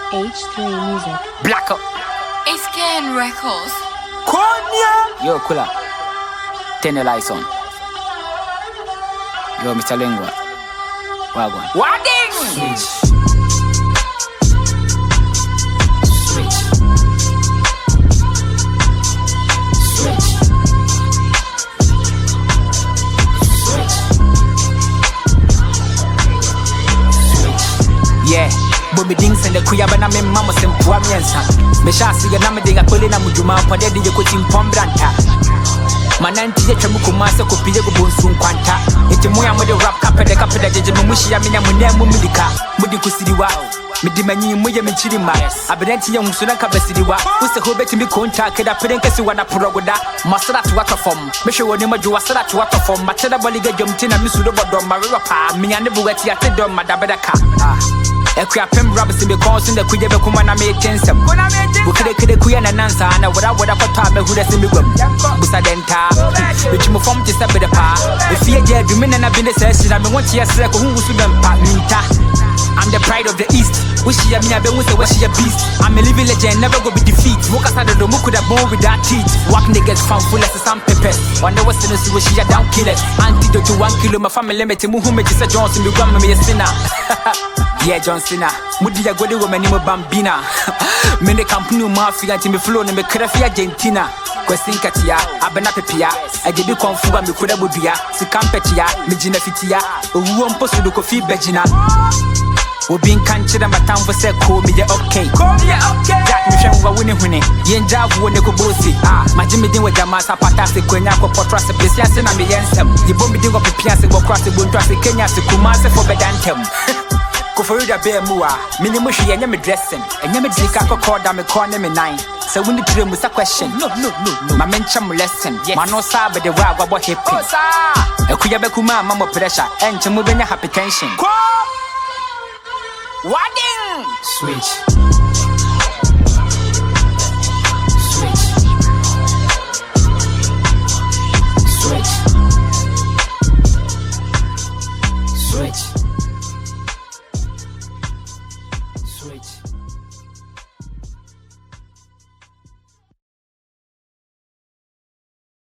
H3 Music. Blackout. It's Ken Records. Konya. Yo, Kula. Turn the lights on. Yo, Mr. Lingua. Wagwan. Wadding. Switch. Switch. Switch. Switch. Switch. Yeah. But me dings and the kuyabana me mama sem poa miensa. Me shasi ya na me dinga kwele na mujuma pade de ko branta. Mananti ye twemu kumase ko piye go bonsu nkwanta. Enti mo ya mo de rap kapede jeje me mushi ya menya munemu milika. Mudi kusiriwa. Me di manyi mo ye me chirima. Abenanti ye husu na kabasiriwa. Use ho beti mi konta keda pede nkesi wana progoda. Masara to water form. Me hwe woni maju wasara to water form. Mateda boliga jomti na misu do bodom marewa pa. Minyane buwati ate dom madabedaka. Ekuya pem rabbits in the course in the kuya be kuma na me tensem. Bukede kuya na nansa na wada kwata me huda se me gwam. Busa denta. Bichi mo form tisa be the pa. If ye je dumi na bi ne se na me won tie sre ko hu su dempa minta. I'm the pride of the East. Wish ya me be wuse wish ya beast. I'm a living legend, never go be defeat. Moka sa do mo coulda born with that teeth. Walk niggas found full as some peppers. Wonder what's in the wish ya down killers. Antidote to 1 kilo my family limit mu hu me tisa Johnson me gwam me sinner. Yeah, John Cena. Mudi ya gode wo mani mo bambina. Me ne company mafia ti me flow ne me krafi Argentina. Kwesin katia, abena pepia. Ajebi konfuga me kuda bodua. Sikampetia, me jina fitia. Owuo mposo do kofi begina. Obi nkanchira matamfo se ko me ye okay. Ko me ye okay. That me hwen wa woni hwene. Yenja wo ne ko bosi. Majimi din wa jama sapata se kwenya ko potra se besia se na me yensem. Yibo mi din ko pepia se wo cross se bontra se Kenya se Kumasi for bedantem. Koforida be mua, minimum she and me dressing, and you make a call down me corner me 9. So when the dream was a question, no. My mention lesson, yes. Mano sabe the wag about hip. A kuyabekuma, mama pressure, and to move in a happy tension. Wadding! Switch.